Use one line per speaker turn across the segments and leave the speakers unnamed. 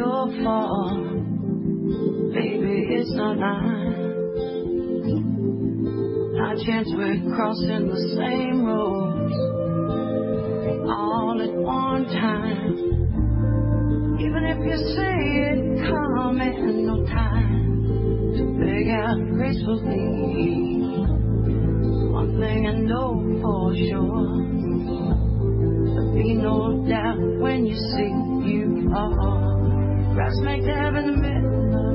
your fault. Baby, it's not mine. Not a chance we're crossing the same roads all at one time. Even if you say it coming, no time to beg out gracefully. One thing I know for sure, there'll be no doubt when you see you are. Grass make dab in the middle of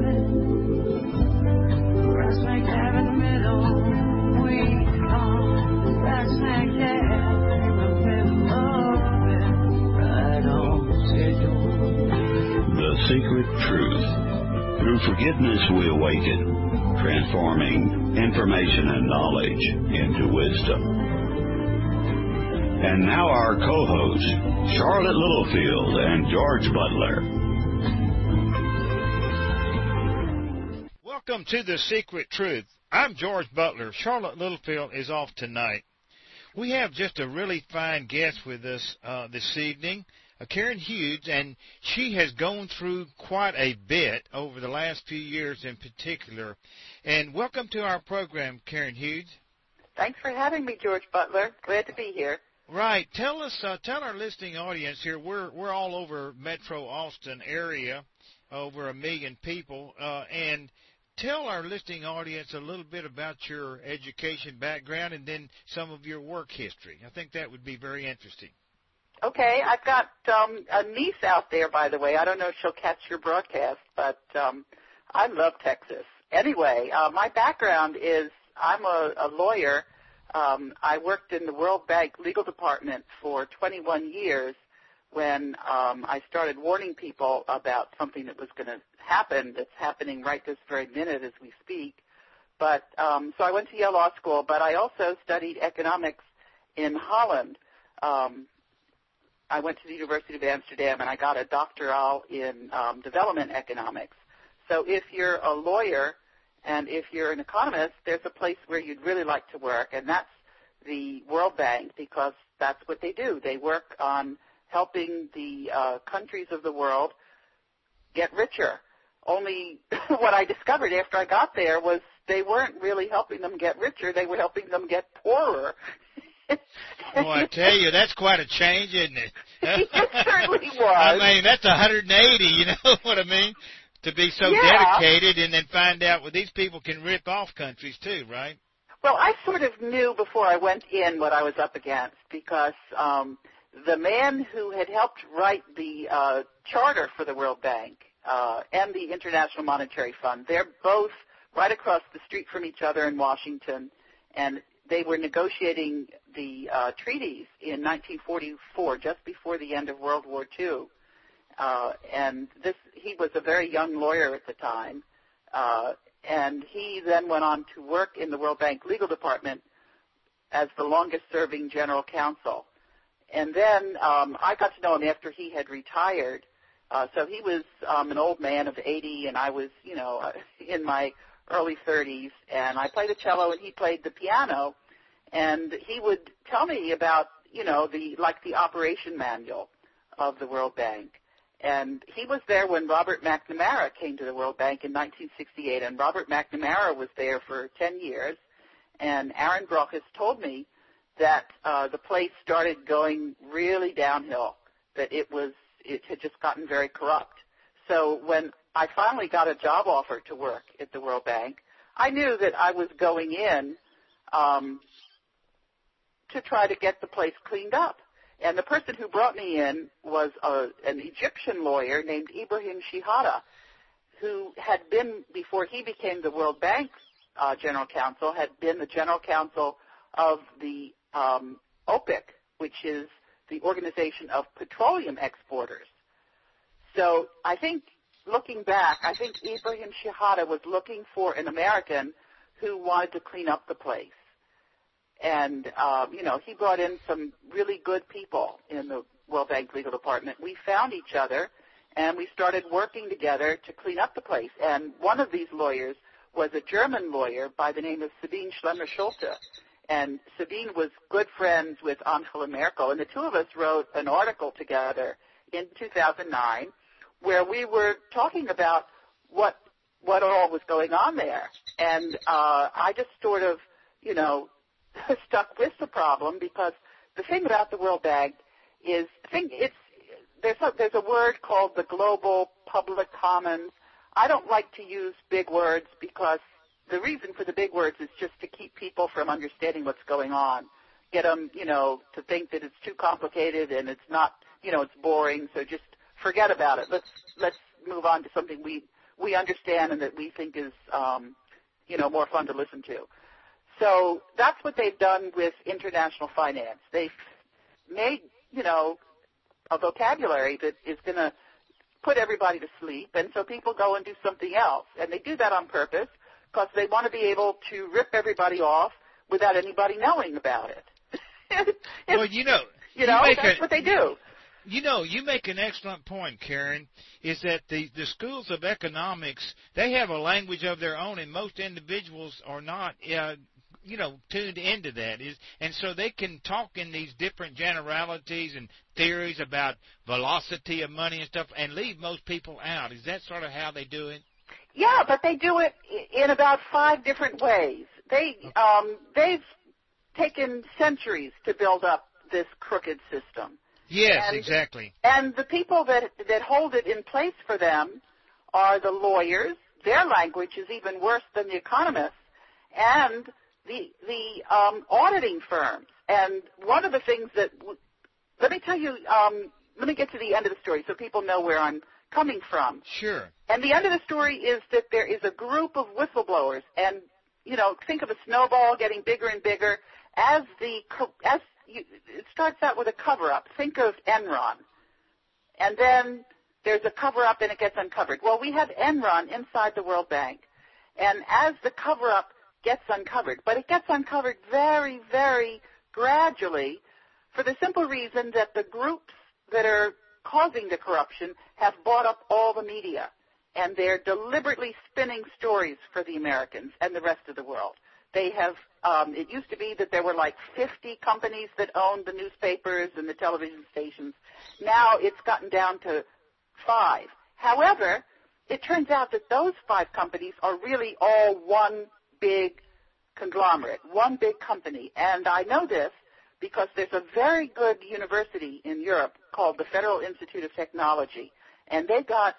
it. Grass make dab in the middle. We are. Grass make dab in the middle of it. Right on schedule.
The Secret Truth. Through forgiveness we awaken, transforming information and knowledge into wisdom. And now our co-hosts, Charlotte Littlefield and George Butler.
Welcome to The Secret Truth. I'm George Butler. Charlotte Littlefield is off tonight. We have just a really fine guest with us this evening, Karen Hughes, and she has gone through quite a bit over the last few years in particular. And welcome to our program, Karen Hughes.
Thanks for having me, George Butler. Glad to be here.
Right. Tell our listening audience here. We're all over Metro Austin area, over 1 million people, and tell our listening audience a little bit about your education background and then some of your work history. I think that would be very interesting.
Okay. I've got a niece out there, by the way. I don't know if she'll catch your broadcast, but I love Texas. Anyway, my background is I'm a lawyer. I worked in the World Bank legal department for 21 years when I started warning people about something that was going to happen that's happening right this very minute as we speak. But so I went to Yale Law School, but I also studied economics in Holland. I went to the University of Amsterdam, and I got a doctoral in development economics. So if you're a lawyer and if you're an economist, there's a place where you'd really like to work, and that's the World Bank, because that's what they do. They work on helping the countries of the world get richer. Only what I discovered after I got there was they weren't really helping them get richer. They were helping them get poorer.
Well, I tell you, that's quite a change, isn't it?
It certainly was.
I mean, that's 180, you know what I mean? To be so dedicated and then find out, well, these people can rip off countries too, right?
Well, I sort of knew before I went in what I was up against, because the man who had helped write the charter for the World Bank and the International Monetary Fund, they're both right across the street from each other in Washington, and they were negotiating the treaties in 1944, just before the end of World War II. And he was a very young lawyer at the time, and he then went on to work in the World Bank legal department as the longest-serving general counsel. And then I got to know him after he had retired. So he was an old man of 80, and I was, in my early 30s, and I played the cello and he played the piano, and he would tell me about, the operation manual of the World Bank. And he was there when Robert McNamara came to the World Bank in 1968, and Robert McNamara was there for 10 years, and Aaron Brock has told me that the place started going really downhill, that it had just gotten very corrupt. So when I finally got a job offer to work at the World Bank, I knew that I was going in to try to get the place cleaned up. And the person who brought me in was an Egyptian lawyer named Ibrahim Shihada, who had been, before he became the World Bank general counsel, had been the general counsel of the OPEC, which is the Organization of Petroleum Exporters. So I think, looking back, I think Ibrahim Shihada was looking for an American who wanted to clean up the place. And, he brought in some really good people in the World Bank legal department. We found each other, and we started working together to clean up the place. And one of these lawyers was a German lawyer by the name of Sabine Schlemmer-Schulte. And Sabine was good friends with Angela Merkel, and the two of us wrote an article together in 2009 where we were talking about what all was going on there. And I just sort of, stuck with the problem, because the thing about the World Bank is, there's a word called the global public commons. I don't like to use big words, because the reason for the big words is just to keep people from understanding what's going on. Get them, to think that it's too complicated and it's not, it's boring. So just forget about it. Let's move on to something we understand and that we think is, more fun to listen to. So that's what they've done with international finance. They've made, a vocabulary that is going to put everybody to sleep, and so people go and do something else. And they do that on purpose because they want to be able to rip everybody off without anybody knowing about it.
Well,
that's what they do.
You make an excellent point, Karen, is that the schools of economics, they have a language of their own, and most individuals are not, tuned into that. And so they can talk in these different generalities and theories about velocity of money and stuff and leave most people out. Is that sort of how they do it?
Yeah, but they do it in about 5 different ways. They've taken centuries to build up this crooked system.
Yes, exactly.
And the people that hold it in place for them are the lawyers. Their language is even worse than the economists, and the auditing firms. And one of the things that let me tell you, let me get to the end of the story so people know where I'm coming from.
Sure.
And the end of the story is that there is a group of whistleblowers, and think of a snowball getting bigger and bigger it starts out with a cover-up. Think of Enron. And then there's a cover-up and it gets uncovered. Well, we have Enron inside the World Bank. And as the cover-up gets uncovered, but it gets uncovered very, very gradually for the simple reason that the groups that are causing the corruption have bought up all the media. And they're deliberately spinning stories for the Americans and the rest of the world. They have, it used to be that there were like 50 companies that owned the newspapers and the television stations. Now it's gotten down to 5. However, it turns out that those 5 companies are really all one big conglomerate, one big company. And I know this because there's a very good university in Europe called the Federal Institute of Technology, and they got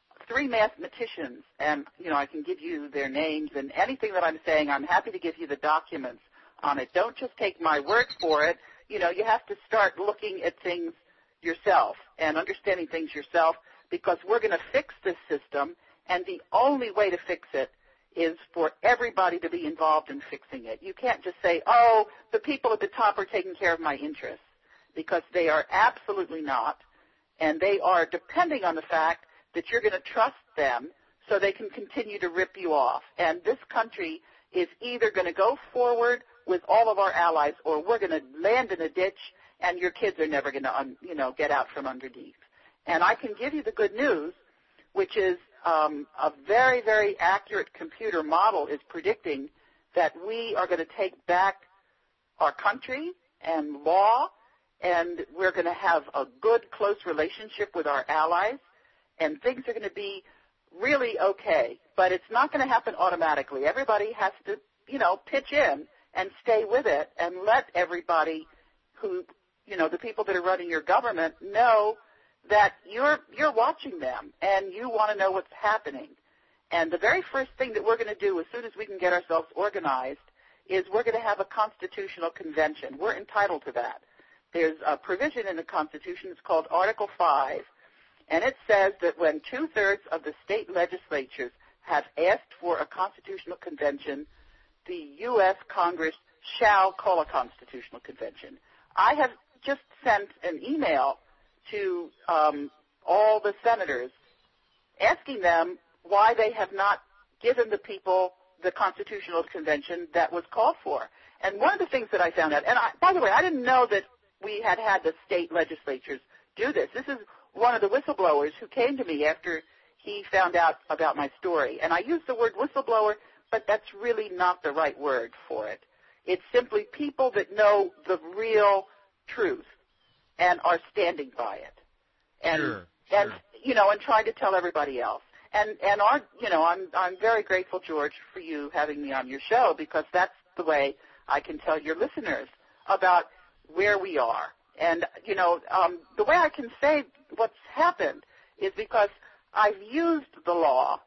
3 mathematicians, and, I can give you their names, and anything that I'm saying, I'm happy to give you the documents on it. Don't just take my word for it. You have to start looking at things yourself and understanding things yourself, because we're going to fix this system, and the only way to fix it is for everybody to be involved in fixing it. You can't just say, oh, the people at the top are taking care of my interests, because they are absolutely not, and they are depending on the fact that you're going to trust them so they can continue to rip you off. And this country is either going to go forward with all of our allies, or we're going to land in a ditch and your kids are never going to, get out from underneath. And I can give you the good news, which is a very, very accurate computer model is predicting that we are going to take back our country and law, and we're going to have a good, close relationship with our allies, and things are going to be really okay. But it's not going to happen automatically. Everybody has to, pitch in and stay with it and let everybody who, the people that are running your government know that you're watching them and you want to know what's happening. And the very first thing that we're going to do as soon as we can get ourselves organized is we're going to have a constitutional convention. We're entitled to that. There's a provision in the Constitution. It's called Article 5. And it says that when 2/3 of the state legislatures have asked for a constitutional convention, the U.S. Congress shall call a constitutional convention. I have just sent an email to all the senators asking them why they have not given the people the constitutional convention that was called for. And one of the things that I found out, and by the way, I didn't know that we had the state legislatures do this. This is one of the whistleblowers who came to me after he found out about my story. And I use the word whistleblower, but that's really not the right word for it. It's simply people that know the real truth and are standing by it. And,
sure.
And, and trying to tell everybody else. And I'm very grateful, George, for you having me on your show, because that's the way I can tell your listeners about where we are. And, the way I can say what's happened is because I've used the law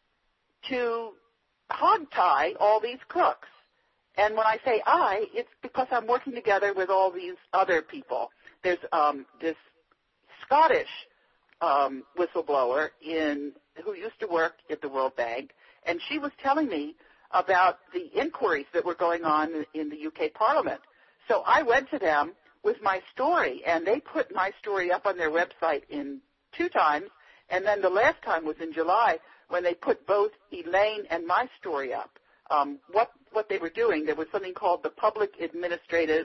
to hogtie all these crooks. And when I say I, it's because I'm working together with all these other people. There's this Scottish whistleblower who used to work at the World Bank, and she was telling me about the inquiries that were going on in the UK Parliament. So I went to them with my story, and they put my story up on their website in 2 times, and then the last time was in July when they put both Elaine and my story up. What they were doing, there was something called the Public Administrative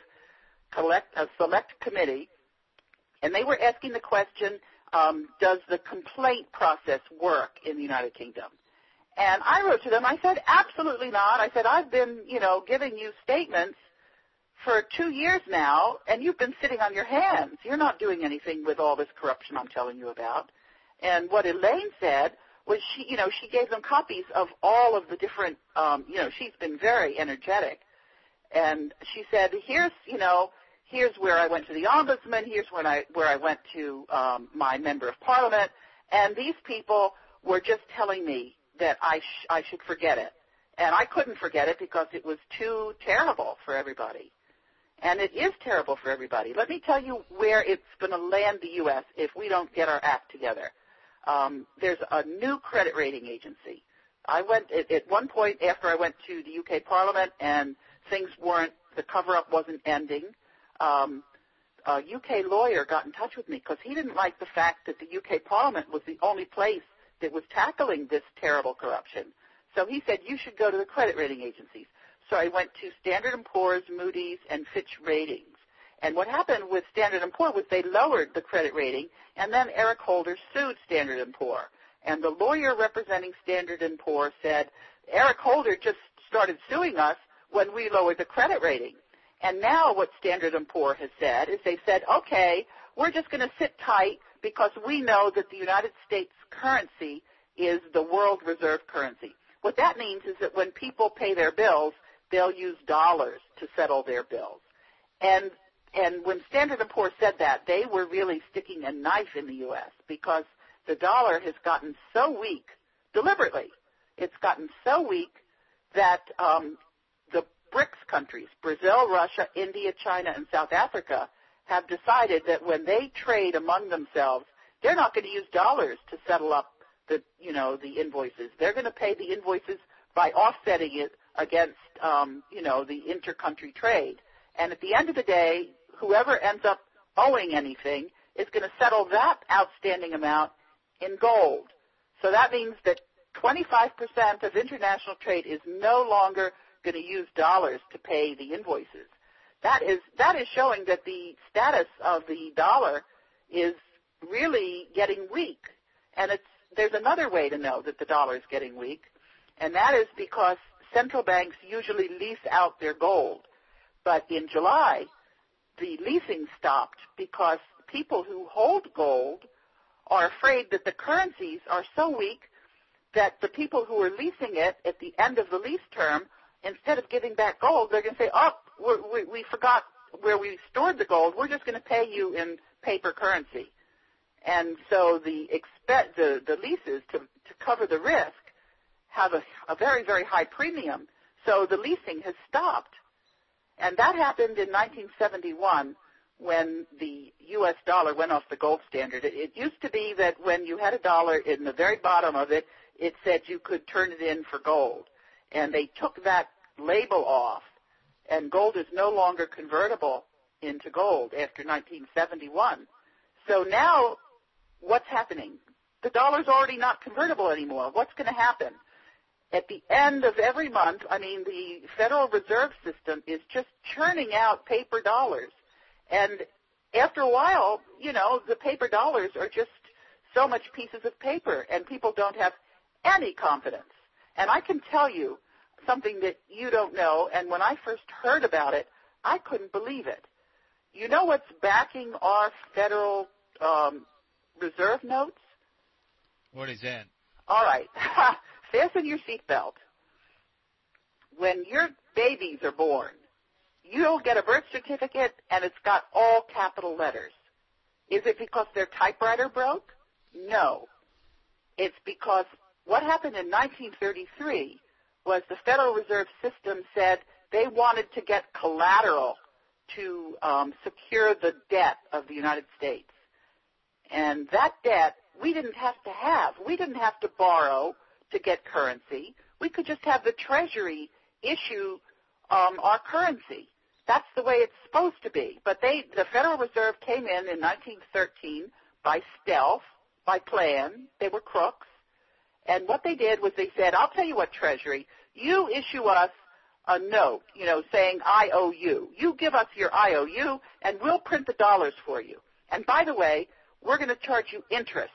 Select Committee, and they were asking the question, does the complaint process work in the United Kingdom? And I wrote to them, I said, absolutely not. I said, I've been, giving you statements for 2 years now, and you've been sitting on your hands. You're not doing anything with all this corruption I'm telling you about. And what Elaine said was she gave them copies of all of the different, she's been very energetic. And she said, here's where I went to the ombudsman, here's where I went to my member of parliament, and these people were just telling me that I should forget it. And I couldn't forget it because it was too terrible for everybody. And it is terrible for everybody. Let me tell you where it's going to land the U.S. if we don't get our act together. There's a new credit rating agency. I went at one point after I went to the UK Parliament and the cover-up wasn't ending. A UK lawyer got in touch with me because he didn't like the fact that the UK Parliament was the only place that was tackling this terrible corruption. So he said, you should go to the credit rating agencies. So I went to Standard & Poor's, Moody's, and Fitch Ratings. And what happened with Standard & Poor was they lowered the credit rating, and then Eric Holder sued Standard & Poor. And the lawyer representing Standard & Poor said, Eric Holder just started suing us when we lowered the credit rating. And now what Standard & Poor has said is they said, okay, we're just going to sit tight because we know that the United States currency is the world reserve currency. What that means is that when people pay their bills, they'll use dollars to settle their bills. And when Standard & Poor said that, they were really sticking a knife in the U.S. because the dollar has gotten so weak, deliberately, it's gotten so weak that the BRICS countries, Brazil, Russia, India, China, and South Africa, have decided that when they trade among themselves, they're not going to use dollars to settle up the invoices. They're going to pay the invoices by offsetting it against, the intercountry trade. And at the end of the day, whoever ends up owing anything is going to settle that outstanding amount in gold. So that means that 25% of international trade is no longer going to use dollars to pay the invoices. That is showing that the status of the dollar is really getting weak. And there's another way to know that the dollar is getting weak, and that is because central banks usually lease out their gold. But in July, the leasing stopped because people who hold gold are afraid that the currencies are so weak that the people who are leasing it at the end of the lease term, instead of giving back gold, they're going to say, we forgot where we stored the gold. We're just going to pay you in paper currency. And so the leases to cover the risk have a very, very high premium. So the leasing has stopped. And that happened in 1971 when the U.S. dollar went off the gold standard. It used to be that when you had a dollar, in the very bottom of it, it said you could turn it in for gold. And they took that label off, and gold is no longer convertible into gold after 1971. So now what's happening? The dollar's already not convertible anymore. What's going to happen? At the end of every month, the Federal Reserve System is just churning out paper dollars. And after a while, the paper dollars are just so much pieces of paper, and people don't have any confidence. And I can tell you something that you don't know, and when I first heard about it, I couldn't believe it. You know what's backing our Federal Reserve notes?
What is that?
All right. Fasten your seatbelt. When your babies are born, you'll get a birth certificate, and it's got all capital letters. Is it because their typewriter broke? No. It's because what happened in 1933 was the Federal Reserve System said they wanted to get collateral to secure the debt of the United States. And that debt we didn't have to have. We didn't have to borrow to get currency. We could just have the Treasury issue our currency. That's the way it's supposed to be. But the Federal Reserve came in 1913 by stealth, by plan. They were crooks. And what they did was they said, I'll tell you what, Treasury, you issue us a note, saying I owe you. You give us your IOU, and we'll print the dollars for you. And by the way, we're going to charge you interest.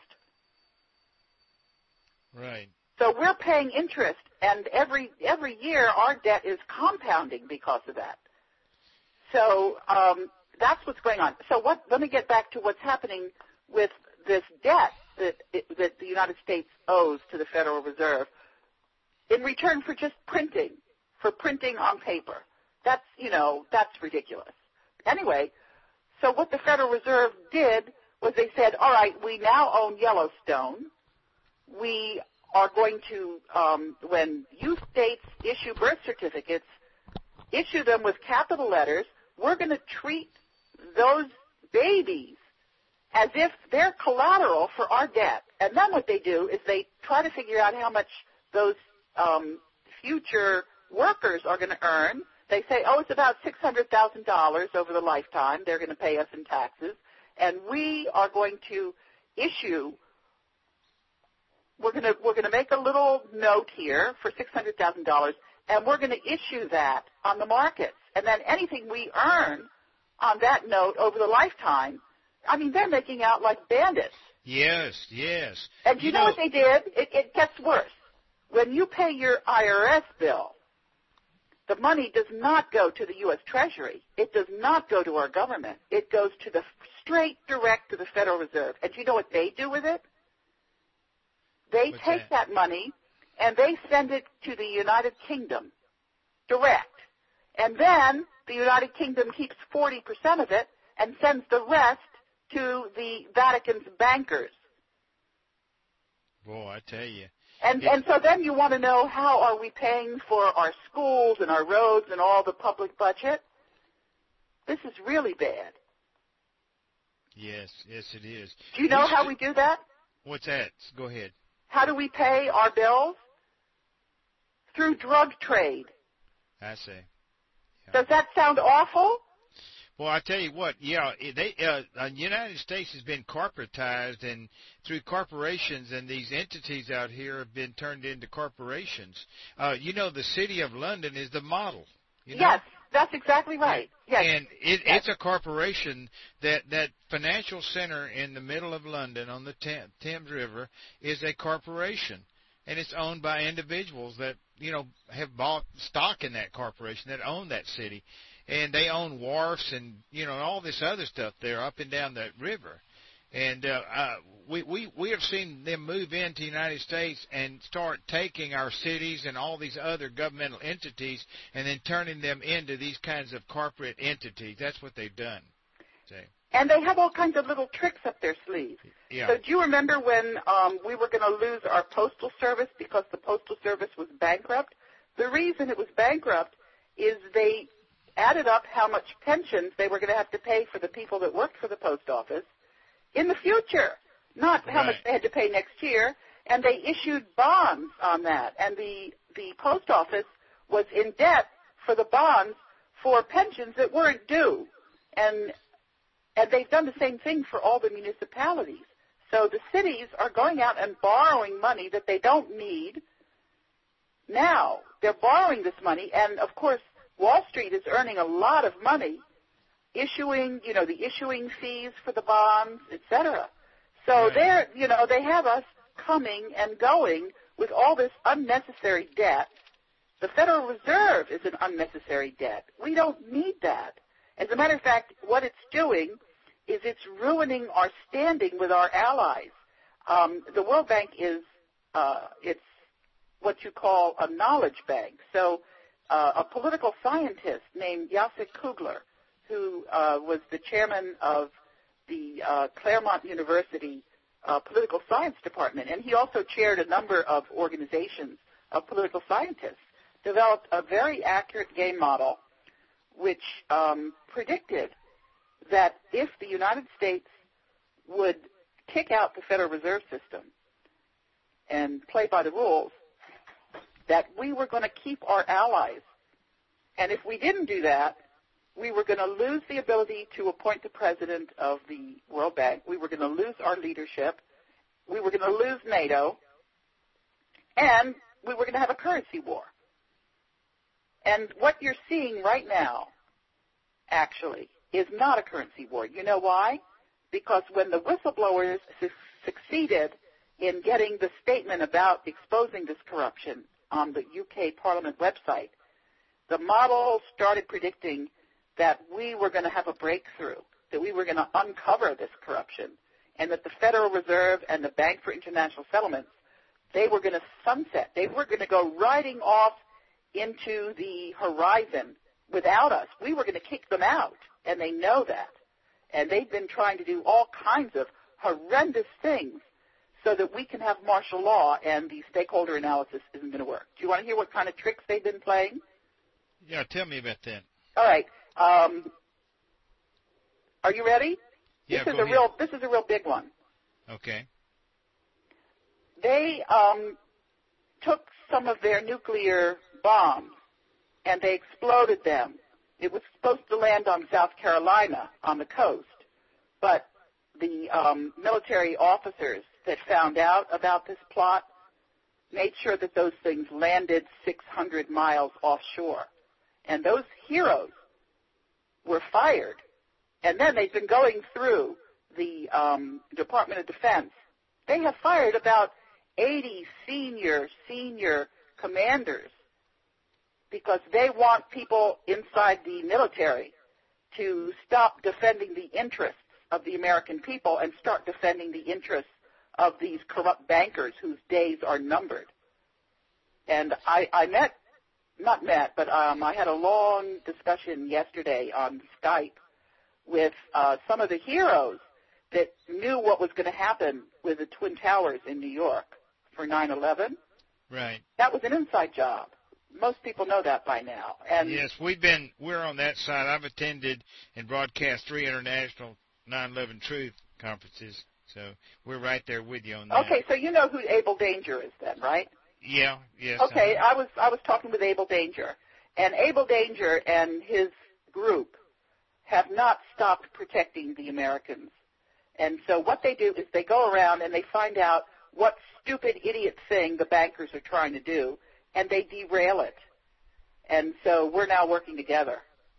Right.
So we're paying interest, and every year our debt is compounding because of that. So that's what's going on. So let me get back to what's happening with this debt that the United States owes to the Federal Reserve in return for just printing on paper. That's ridiculous. Anyway, so what the Federal Reserve did was they said, all right, we now own Yellowstone. We are going to, when you states issue birth certificates, issue them with capital letters. We're going to treat those babies as if they're collateral for our debt. And then what they do is they try to figure out how much those future workers are going to earn. They say, it's about $600,000 over the lifetime they're going to pay us in taxes. And we are going to issue, we're going to make a little note here for $600,000, and we're going to issue that on the markets. And then anything we earn on that note over the lifetime, they're making out like bandits.
Yes.
And you know what they did? It gets worse. When you pay your IRS bill, the money does not go to the U.S. Treasury. It does not go to our government. It goes straight direct to the Federal Reserve. And do you know what they do with it? They take that money and they send it to the United Kingdom direct. And then the United Kingdom keeps 40% of it and sends the rest to the Vatican's bankers.
Boy, I tell you.
And so then you want to know, how are we paying for our schools and our roads and all the public budget? This is really bad.
Yes, it is.
Do you know how we do that?
What's that? Go ahead.
How do we pay our bills? Through drug trade.
I see. Yeah.
Does that sound awful?
Well, I tell you what, the United States has been corporatized, and through corporations, and these entities out here have been turned into corporations. The city of London is the model.
Yes, that's exactly right. Yes.
And it's a corporation. That financial center in the middle of London on the Thames River is a corporation, and it's owned by individuals that have bought stock in that corporation, that own that city. And they own wharfs and, all this other stuff there up and down that river. And we have seen them move into the United States and start taking our cities and all these other governmental entities and then turning them into these kinds of corporate entities. That's what they've done. See?
And they have all kinds of little tricks up their sleeve.
Yeah.
So do you remember when we were going to lose our postal service because the postal service was bankrupt? The reason it was bankrupt is they added up how much pensions they were going to have to pay for the people that worked for the post office in the future, not how much they had to pay next year, and they issued bonds on that. And the post office was in debt for the bonds for pensions that weren't due. And they've done the same thing for all the municipalities. So the cities are going out and borrowing money that they don't need. Now they're borrowing this money, and of course Wall Street is earning a lot of money issuing, the issuing fees for the bonds, etc. So they have us coming and going with all this unnecessary debt. The Federal Reserve is an unnecessary debt. We don't need that. As a matter of fact, what it's doing is it's ruining our standing with our allies. The World Bank is it's what you call a knowledge bank. So a political scientist named Jacek Kugler, who was the chairman of the Claremont University Political Science Department, and he also chaired a number of organizations of political scientists, developed a very accurate game model which predicted that if the United States would kick out the Federal Reserve System and play by the rules, that we were going to keep our allies. And if we didn't do that, we were going to lose the ability to appoint the president of the World Bank. We were going to lose our leadership. We were going to lose NATO. And we were going to have a currency war. And what you're seeing right now, actually, is not a currency war. You know why? Because when the whistleblowers succeeded in getting the statement about exposing this corruption on the UK Parliament website, the model started predicting that we were going to have a breakthrough, that we were going to uncover this corruption, and that the Federal Reserve and the Bank for International Settlements, they were going to sunset. They were going to go riding off into the horizon without us. We were going to kick them out, and they know that. And they've been trying to do all kinds of horrendous things so that we can have martial law, and the stakeholder analysis isn't going to work. Do you want to hear what kind of tricks they've been playing?
Yeah, tell me about that.
All right. Are you ready?
Yeah,
this is a real big one.
Okay.
They took some of their nuclear bombs and they exploded them. It was supposed to land on South Carolina on the coast, but the military officers that found out about this plot made sure that those things landed 600 miles offshore. And those heroes were fired. And then they've been going through the Department of Defense. They have fired about 80 senior commanders because they want people inside the military to stop defending the interests of the American people and start defending the interests of these corrupt bankers whose days are numbered. And I had a long discussion yesterday on Skype with some of the heroes that knew what was going to happen with the Twin Towers in New York for 9/11.
Right.
That was an inside job. Most people know that by now. And
yes, we're on that side. I've attended and broadcast 3 international 9/11 Truth conferences, so we're right there with you on that.
Okay, so you know who Abel Danger is then, right?
Yeah, yes.
Okay, I was talking with Abel Danger, and Abel Danger and his group have not stopped protecting the Americans. And so what they do is they go around and they find out what stupid idiot thing the bankers are trying to do, and they derail it. And so we're now working together.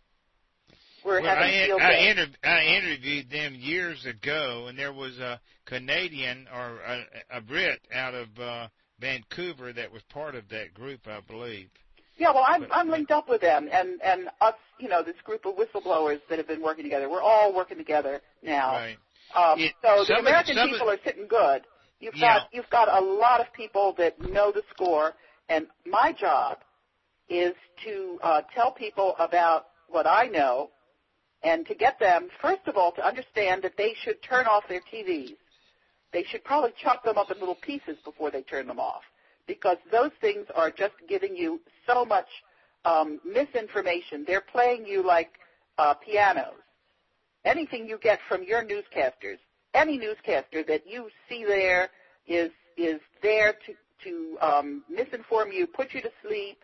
We're having a field day.
I interviewed them years ago, and there was a Canadian or a Brit out of Vancouver that was part of that group, I believe.
Yeah, well, I'm linked up with them, and us, this group of whistleblowers that have been working together. We're all working together now.
Right.
So the American people are sitting good. You've got a lot of people that know the score, and my job is to tell people about what I know, and to get them, first of all, to understand that they should turn off their TVs. They should probably chop them up in little pieces before they turn them off, because those things are just giving you so much misinformation. They're playing you like pianos. Anything you get from your newscasters, any newscaster that you see there is there to misinform you, put you to sleep,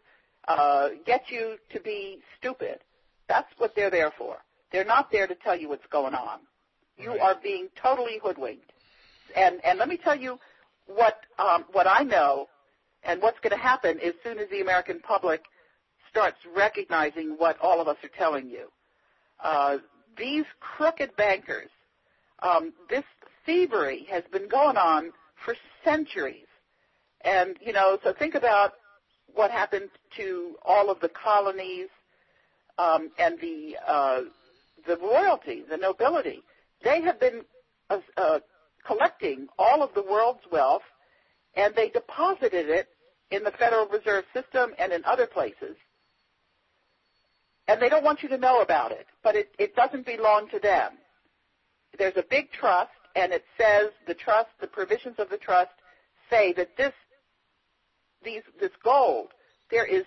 get you to be stupid. That's what they're there for. They're not there to tell you what's going on. You are being totally hoodwinked. And let me tell you what I know and what's going to happen as soon as the American public starts recognizing what all of us are telling you. These crooked bankers, this thievery has been going on for centuries. And, so think about what happened to all of the colonies and the royalty, the nobility. They have been collecting all of the world's wealth, and they deposited it in the Federal Reserve System and in other places. And they don't want you to know about it, but it doesn't belong to them. There's a big trust, and it says the provisions of the trust say that this gold, there is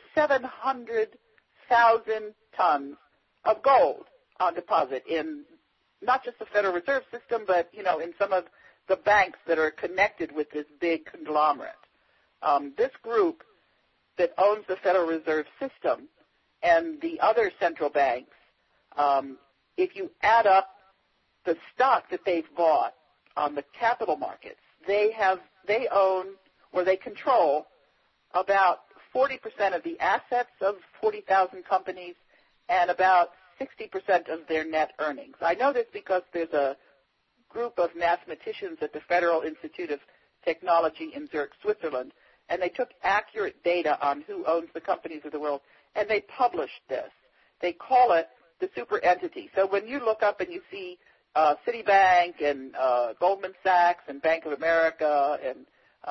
700,000 tons of gold on deposit in not just the Federal Reserve System, but, in some of the banks that are connected with this big conglomerate. This group that owns the Federal Reserve System and the other central banks, if you add up the stock that they've bought on the capital markets, they own or they control about 40% of the assets of 40,000 companies and about 60% of their net earnings. I know this because there's a group of mathematicians at the Federal Institute of Technology in Zurich, Switzerland, and they took accurate data on who owns the companies of the world, and they published this. They call it the super entity. So when you look up and you see Citibank and Goldman Sachs and Bank of America and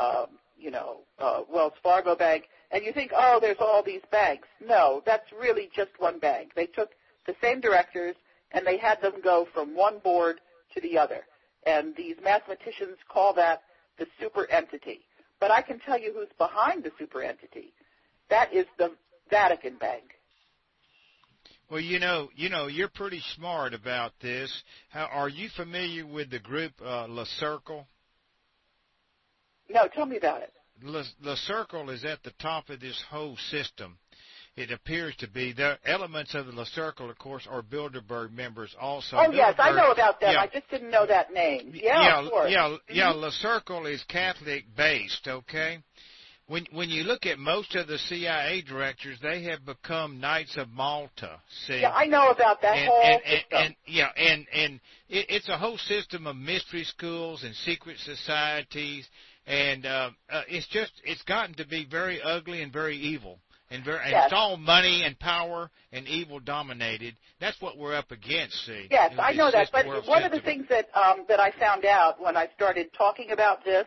Wells Fargo Bank, and you think, oh, there's all these banks. No, that's really just one bank. They took the same directors and they had them go from one board to the other. And these mathematicians call that the super entity. But I can tell you who's behind the super entity. That is the Vatican Bank.
Well, you're pretty smart about this. Are you familiar with the group Le Cercle?
No, tell me about it.
Le Cercle is at the top of this whole system. It appears to be. The elements of the Le Cercle, of course, are Bilderberg members also.
Oh, yes, I know about them.
Yeah.
I just didn't know that name. Yeah, of course.
Yeah, Le Cercle is Catholic-based, okay? When you look at most of the CIA directors, they have become Knights of Malta. See?
Yeah, I know about that whole system.
And it's a whole system of mystery schools and secret societies, and it's gotten to be very ugly and very evil. And it's all money and power and evil dominated. That's what we're up against, see.
Yes, I know that. But one of the things that I found out when I started talking about this,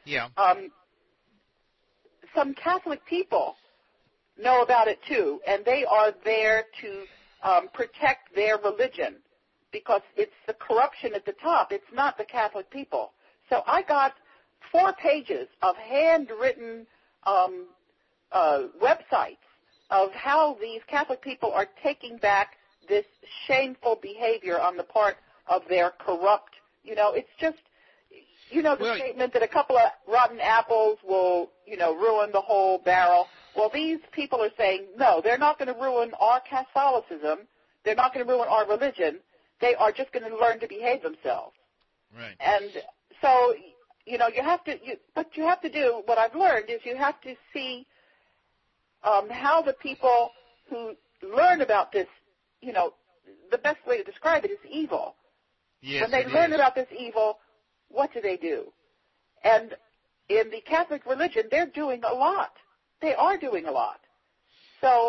some Catholic people know about it too, and they are there to protect their religion because it's the corruption at the top. It's not the Catholic people. So I got 4 pages of handwritten websites of how these Catholic people are taking back this shameful behavior on the part of their corrupt, it's just, the statement that a couple of rotten apples will, ruin the whole barrel. Well, these people are saying, no, they're not going to ruin our Catholicism. They're not going to ruin our religion. They are just going to learn to behave themselves.
Right.
And so, you have to, what you have to do, what I've learned is you have to see how the people who learn about this, the best way to describe it is evil.
Yes,
when they learn about this evil, what do? And in the Catholic religion, they're doing a lot. They are doing a lot. So,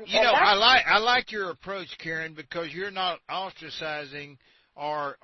I like your approach, Karen, because you're not ostracizing or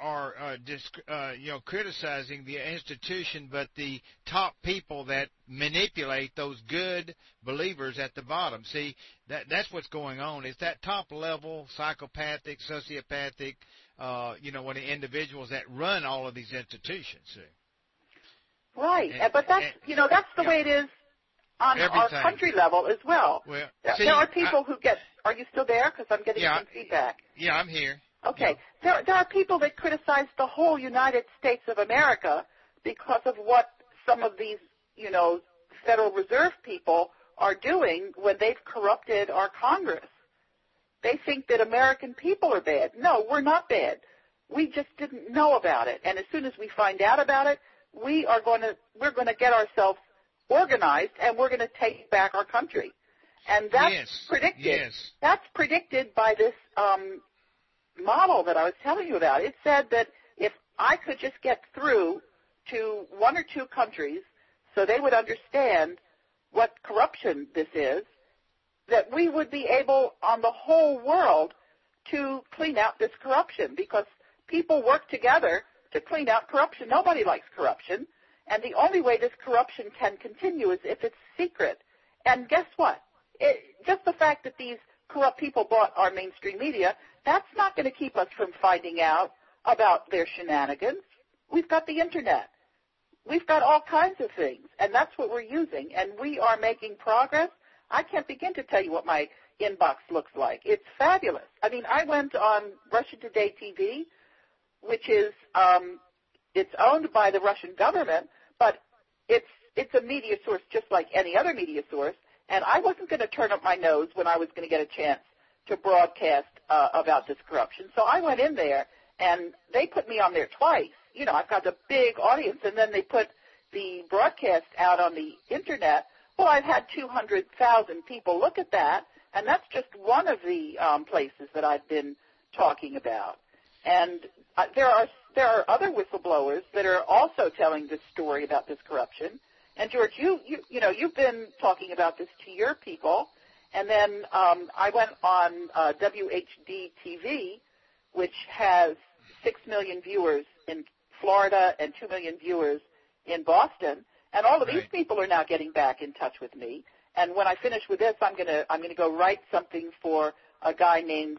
criticizing the institution, but the top people that manipulate those good believers at the bottom. See, that's what's going on. It's that top level psychopathic, sociopathic, when the individuals that run all of these institutions. See.
Right, but that's the way it is on our country level as well.
Well,
there are people who get. Are you still there? Because I'm getting some feedback.
Yeah, I'm here.
Okay. Yeah. There are people that criticize the whole United States of America because of what some of these, Federal Reserve people are doing when they've corrupted our Congress. They think that American people are bad. No, we're not bad. We just didn't know about it. And as soon as we find out about it, we're going to get ourselves organized and we're going to take back our country. And that's predicted.
Yes.
That's predicted by this model that I was telling you about. It said that if I could just get through to 1 or 2 countries so they would understand what corruption this is, that we would be able on the whole world to clean out this corruption because people work together to clean out corruption. Nobody likes corruption. And the only way this corruption can continue is if it's secret. And guess what? Just the fact that these corrupt people bought our mainstream media, that's not going to keep us from finding out about their shenanigans. We've got the Internet. We've got all kinds of things, and that's what we're using. And we are making progress. I can't begin to tell you what my inbox looks like. It's fabulous. I mean, I went on Russia Today TV, which is it's owned by the Russian government, but it's a media source just like any other media source, and I wasn't going to turn up my nose when I was going to get a chance to broadcast about this corruption. So I went in there, and they put me on there twice. You know, I've got a big audience, and then they put the broadcast out on the Internet. Well, I've had 200,000 people look at that, and that's just one of the places that I've been talking about. And there are other whistleblowers that are also telling this story about this corruption. And George, you've been talking about this to your people. And then I went on WHD TV, which has 6 million viewers in Florida and 2 million viewers in Boston. And all of these people are now getting back in touch with me. And when I finish with this, I'm gonna go write something for a guy named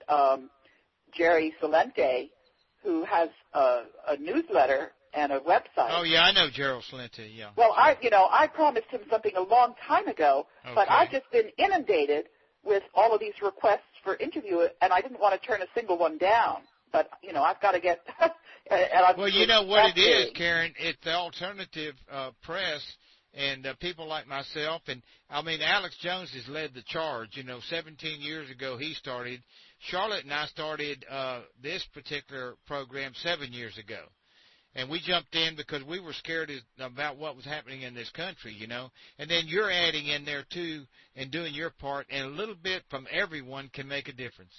Jerry Salente, who has a newsletter and a website.
Oh yeah, I know Gerald Salente. Yeah.
Well, I promised him something a long time ago, but I've just been inundated with all of these requests for interview, and I didn't want to turn a single one down. But I've got to get.
Well, you know what it is, Karen. It's the alternative press. And people like myself, and I mean, Alex Jones has led the charge. 17 years ago he started. Charlotte and I started this particular program 7 years ago. And we jumped in because we were scared about what was happening in this country, And then you're adding in there, too, and doing your part, and a little bit from everyone can make a difference.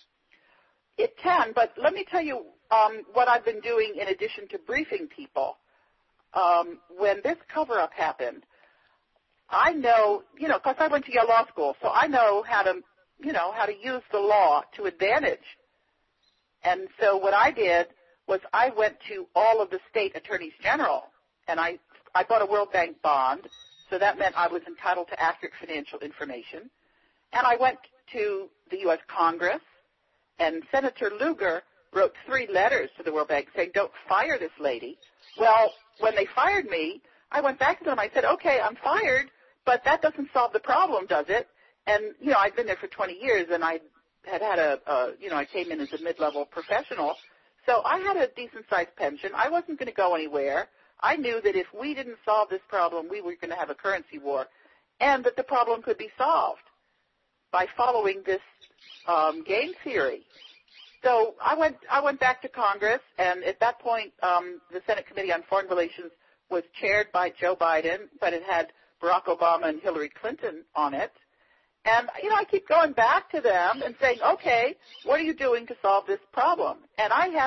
It can, but let me tell you what I've been doing in addition to briefing people. When this cover-up happened, I know, because I went to Yale Law School, so I know how to use the law to advantage. And so what I did was I went to all of the state attorneys general, and I bought a World Bank bond, so that meant I was entitled to accurate financial information. And I went to the U.S. Congress, and Senator Lugar wrote 3 letters to the World Bank saying, don't fire this lady. Well, when they fired me, I went back to them. I said, okay, I'm fired, but that doesn't solve the problem, does it? And, I've been there for 20 years, and I had I came in as a mid-level professional. So I had a decent-sized pension. I wasn't going to go anywhere. I knew that if we didn't solve this problem, we were going to have a currency war, and that the problem could be solved by following this game theory. So I went back to Congress, and at that point, the Senate Committee on Foreign Relations was chaired by Joe Biden, but it had Barack Obama and Hillary Clinton on it. And, I keep going back to them and saying, okay, what are you doing to solve this problem? And I have,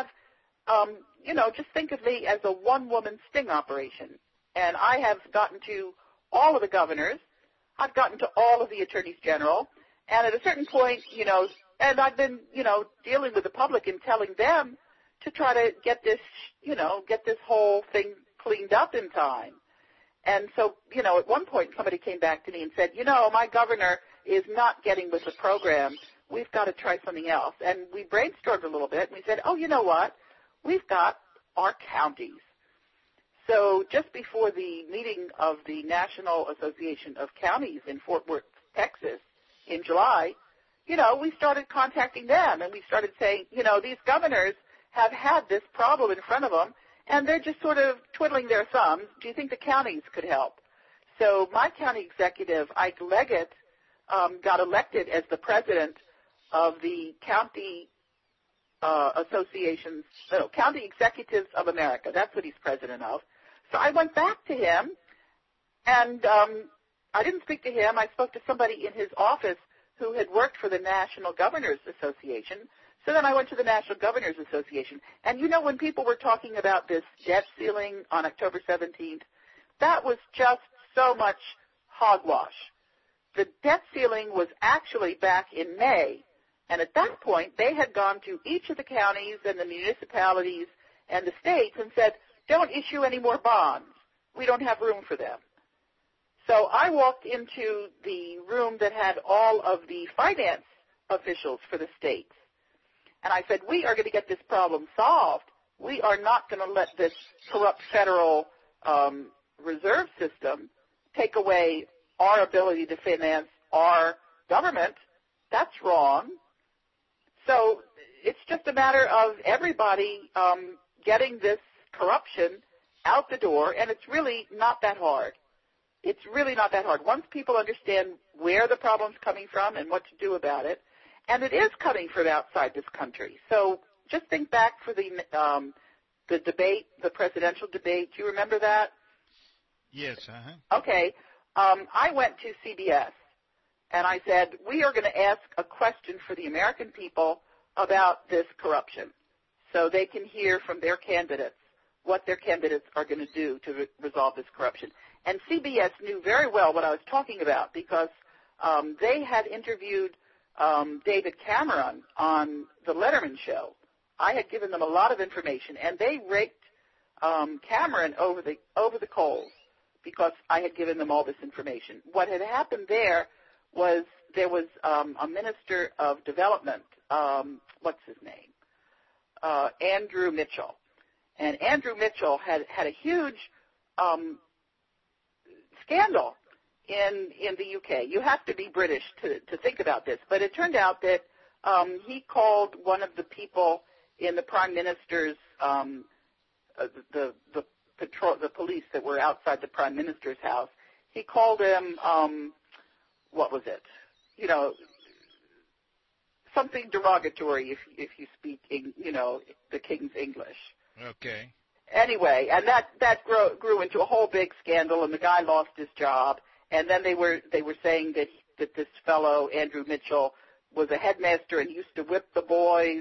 just think of me as a one-woman sting operation. And I have gotten to all of the governors. I've gotten to all of the attorneys general. And at a certain point, and I've been, dealing with the public and telling them to try to get this whole thing cleaned up in time. And so, at one point somebody came back to me and said, my governor is not getting with the program. We've got to try something else. And we brainstormed a little bit, and we said, oh, you know what? We've got our counties. So just before the meeting of the National Association of Counties in Fort Worth, Texas, in July, we started contacting them, and we started saying, these governors have had this problem in front of them, and they're just sort of twiddling their thumbs. Do you think the counties could help? So my county executive, Ike Leggett, got elected as the president of the County County Executives of America. That's what he's president of. So I went back to him, and I didn't speak to him. I spoke to somebody in his office who had worked for the National Governors Association. So then I went to the National Governors Association. And when people were talking about this debt ceiling on October 17th, that was just so much hogwash. The debt ceiling was actually back in May. And at that point, they had gone to each of the counties and the municipalities and the states and said, don't issue any more bonds. We don't have room for them. So I walked into the room that had all of the finance officials for the states. And I said, we are going to get this problem solved. We are not going to let this corrupt federal reserve system take away our ability to finance our government. That's wrong. So it's just a matter of everybody getting this corruption out the door, and it's really not that hard. It's really not that hard. Once people understand where the problem's coming from and what to do about it, and it is coming from outside this country. So just think back for the debate, the presidential debate. Do you remember that?
Yes.
Okay. I went to CBS, and I said, we are going to ask a question for the American people about this corruption so they can hear from their candidates what their candidates are going to do to resolve this corruption. And CBS knew very well what I was talking about because they had interviewed David Cameron on the Letterman show. I had given them a lot of information, and they raked Cameron over the coals because I had given them all this information. What had happened there was a minister of development, what's his name? Andrew Mitchell. And Andrew Mitchell had a huge scandal in the UK. You have to be British to think about this. But it turned out that he called one of the people in the Prime Minister's, the police that were outside the Prime Minister's house, he called him, what was it? You know, something derogatory if you speak, the King's English.
Okay.
Anyway, and that grew into a whole big scandal, and the guy lost his job. And then they were saying that this fellow Andrew Mitchell was a headmaster and used to whip the boys,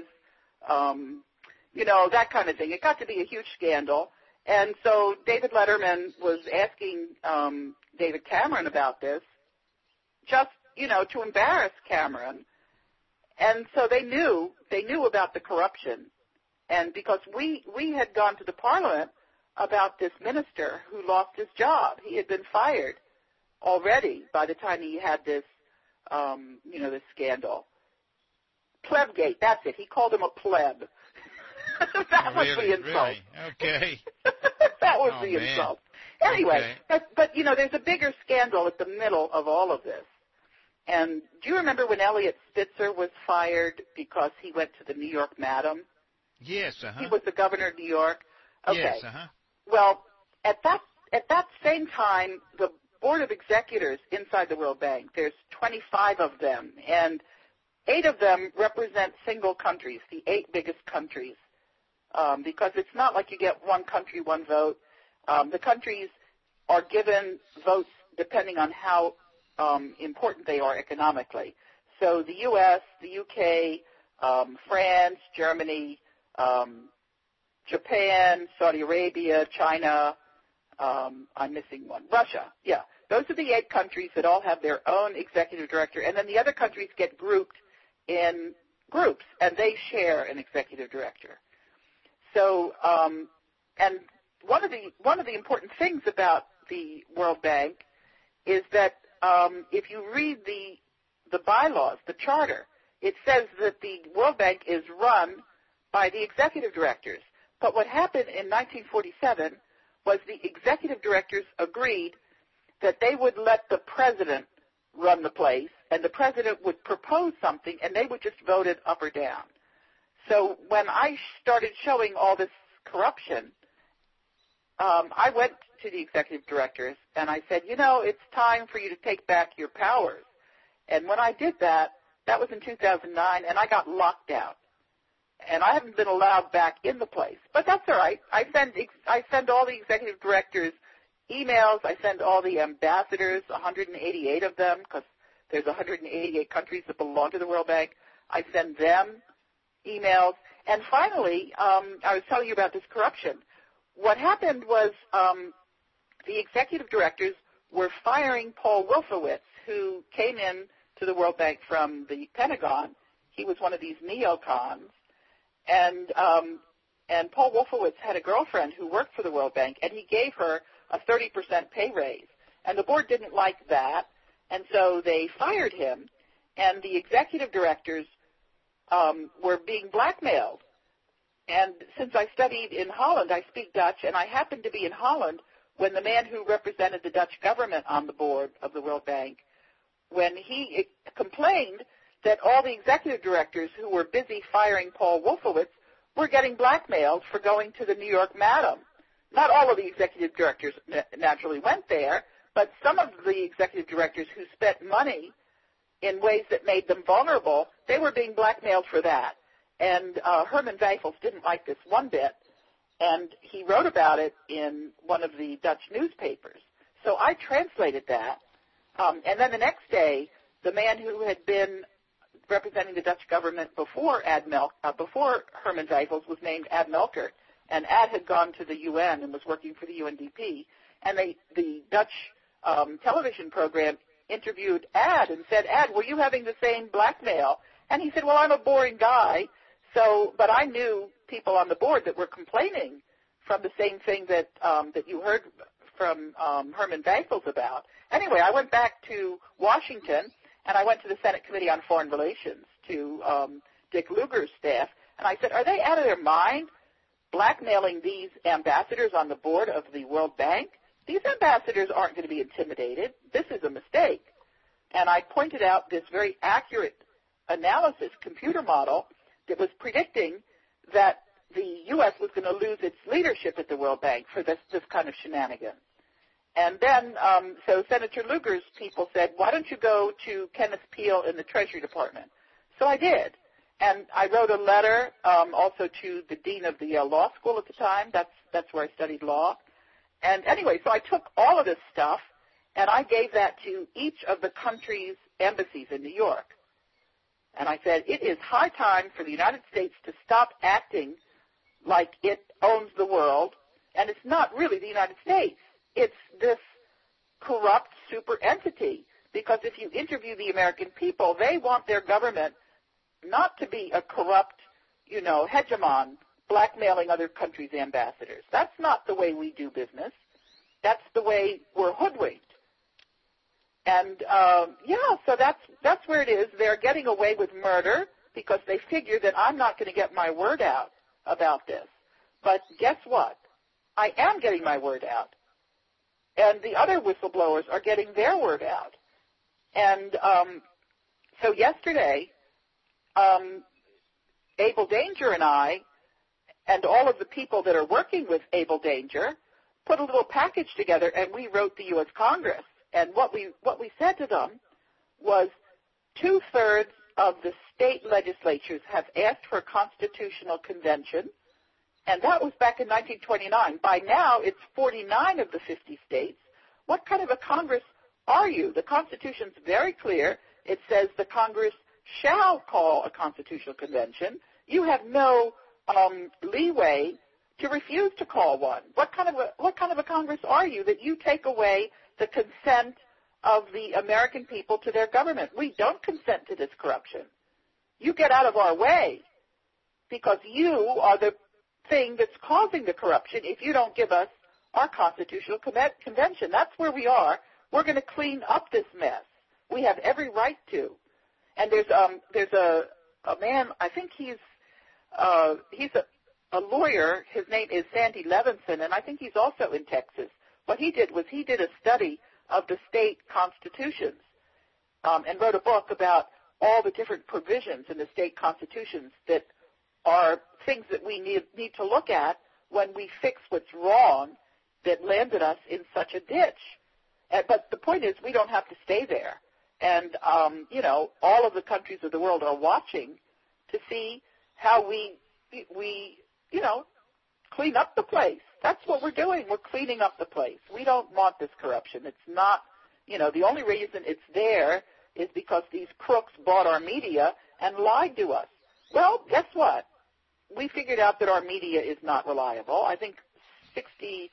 that kind of thing. It got to be a huge scandal. And so David Letterman was asking David Cameron about this, just to embarrass Cameron. And so they knew about the corruption. And because we had gone to the Parliament about this minister who lost his job. He had been fired already by the time he had this, this scandal. Plebgate, that's it. He called him a pleb. That was the insult.
Really? Okay.
That was the insult. Anyway,
okay.
but there's a bigger scandal at the middle of all of this. And do you remember when Eliot Spitzer was fired because he went to the New York Madam?
Yes,
He was the governor of New York. Okay.
Yes,
Well, at that same time, the Board of Executors inside the World Bank, there's 25 of them, and 8 of them represent single countries, the 8 biggest countries, because it's not like you get one country, one vote. The countries are given votes depending on how important they are economically. So the U.S., the U.K., France, Germany, Japan, Saudi Arabia, China, I'm missing one, Russia, yeah. Those are the 8 countries that all have their own executive director, and then the other countries get grouped in groups, and they share an executive director. So, and one of the important things about the World Bank is that if you read the bylaws, the charter, it says that the World Bank is run by the executive directors. But what happened in 1947 was the executive directors agreed that they would let the president run the place, and the president would propose something, and they would just vote it up or down. So when I started showing all this corruption, I went to the executive directors, and I said, it's time for you to take back your powers. And when I did that, that was in 2009, and I got locked out. And I haven't been allowed back in the place. But that's all right. I send all the executive directors emails. I send all the ambassadors, 188 of them, because there's 188 countries that belong to the World Bank. I send them emails. And finally, I was telling you about this corruption. What happened was the executive directors were firing Paul Wolfowitz, who came in to the World Bank from the Pentagon. He was one of these neocons. And And Paul Wolfowitz had a girlfriend who worked for the World Bank, and he gave her a 30% pay raise. And the board didn't like that, and so they fired him, and the executive directors were being blackmailed. And since I studied in Holland, I speak Dutch, and I happened to be in Holland when the man who represented the Dutch government on the board of the World Bank, when he complained that all the executive directors who were busy firing Paul Wolfowitz were getting blackmailed for going to the New York Madam. Not all of the executive directors naturally went there, but some of the executive directors who spent money in ways that made them vulnerable, they were being blackmailed for that. And Herman Wijfels didn't like this one bit, and he wrote about it in one of the Dutch newspapers. So I translated that, and then the next day, the man who had been representing the Dutch government before Herman Wijfels was named Ad Melkert, and Ad had gone to the UN and was working for the UNDP, and the Dutch television program interviewed Ad and said, Ad, were you having the same blackmail? And he said, well, I'm a boring guy, but I knew people on the board that were complaining from the same thing that you heard from Herman Wijfels about. Anyway, I went back to Washington, and I went to the Senate Committee on Foreign Relations to Dick Lugar's staff, and I said, are they out of their mind blackmailing these ambassadors on the board of the World Bank? These ambassadors aren't going to be intimidated. This is a mistake. And I pointed out this very accurate analysis computer model that was predicting that the U.S. was going to lose its leadership at the World Bank for this kind of shenanigan. And then, so Senator Lugar's people said, why don't you go to Kenneth Peale in the Treasury Department? So I did. And I wrote a letter also to the dean of the Yale Law School at the time. That's where I studied law. And anyway, so I took all of this stuff, and I gave that to each of the country's embassies in New York. And I said, it is high time for the United States to stop acting like it owns the world, and it's not really the United States. It's this corrupt super entity, because if you interview the American people, they want their government not to be a corrupt, hegemon blackmailing other countries' ambassadors. That's not the way we do business. That's the way we're hoodwinked. And, so that's where it is. They're getting away with murder because they figure that I'm not going to get my word out about this. But guess what? I am getting my word out. And the other whistleblowers are getting their word out. And so yesterday, Abel Danger and I and all of the people that are working with Abel Danger put a little package together, and we wrote the U.S. Congress. And what we said to them was 2/3 of the state legislatures have asked for a constitutional convention, and that was back in 1929. By now, it's 49 of the 50 states. What kind of a Congress are you? The Constitution's very clear. It says the Congress shall call a constitutional convention. You have no leeway to refuse to call one. What kind of a Congress are you that you take away the consent of the American people to their government? We don't consent to this corruption. You get out of our way because you are the thing that's causing the corruption if you don't give us our constitutional convention. That's where we are. We're going to clean up this mess. We have every right to. And there's a man, I think he's a lawyer. His name is Sandy Levinson, and I think he's also in Texas. What he did was he did a study of the state constitutions and wrote a book about all the different provisions in the state constitutions that are things that we need to look at when we fix what's wrong that landed us in such a ditch. But the point is, we don't have to stay there. And, all of the countries of the world are watching to see how we clean up the place. That's what we're doing. We're cleaning up the place. We don't want this corruption. It's not, the only reason it's there is because these crooks bought our media and lied to us. Well, guess what? We figured out that our media is not reliable. I think 66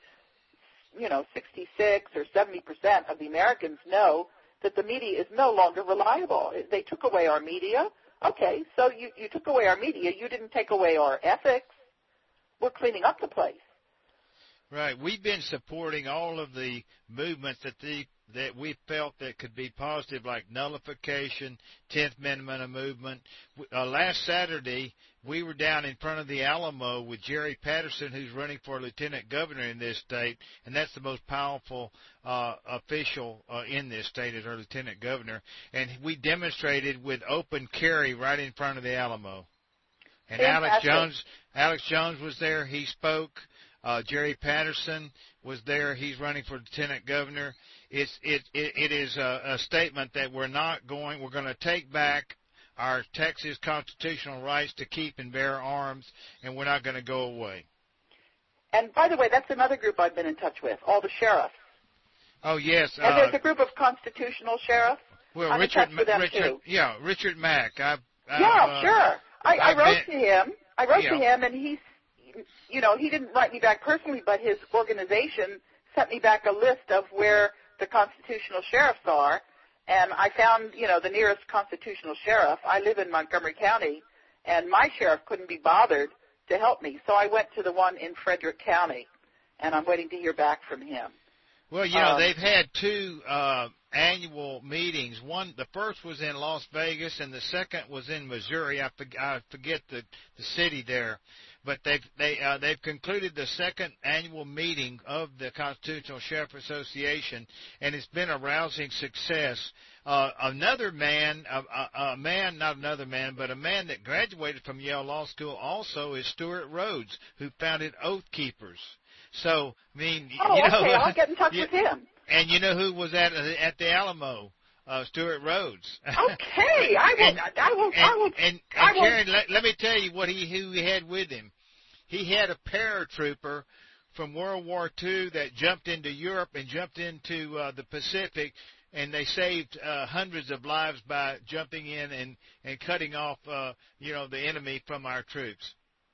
or 70% of the Americans know that the media is no longer reliable. They took away our media. Okay, so you took away our media. You didn't take away our ethics. we're cleaning up the place.
Right. We've been supporting all of the movements that we felt that could be positive, like nullification, 10th Amendment movement. Last Saturday, we were down in front of the Alamo with Jerry Patterson, who's running for lieutenant governor in this state, and that's the most powerful official in this state is our lieutenant governor. And we demonstrated with open carry right in front of the Alamo. And Alex Jones was there. He spoke. Jerry Patterson was there. He's running for lieutenant governor. It is a statement that we're going to take back our Texas constitutional rights to keep and bear arms, and we're not going to go away.
And by the way, that's another group I've been in touch with, all the sheriffs.
Oh, yes.
And there's a group of constitutional sheriffs.
Well,
I'm in touch with them too.
Yeah, Richard Mack.
Sure. I wrote to him. To him, and he's, he didn't write me back personally, but his organization sent me back a list of where the constitutional sheriffs are, and I found, the nearest constitutional sheriff. I live in Montgomery County, and my sheriff couldn't be bothered to help me, so I went to the one in Frederick County, and I'm waiting to hear back from him.
Well, they've had two annual meetings. The first was in Las Vegas, and the second was in Missouri. I forget the city there. But they've concluded the second annual meeting of the Constitutional Sheriff Association, and it's been a rousing success. A man that graduated from Yale Law School also is Stuart Rhodes, who founded Oath Keepers. So, okay,
I'll get in touch with him.
And you know who was at the Alamo? Stuart Rhodes.
Okay, I will.
Karen, let me tell you who he had with him. He had a paratrooper from World War II that jumped into Europe and jumped into the Pacific, and they saved hundreds of lives by jumping in and cutting off, the enemy from our troops.